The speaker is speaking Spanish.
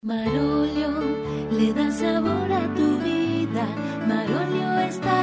Marolio le da sabor a tu vida. Marolio está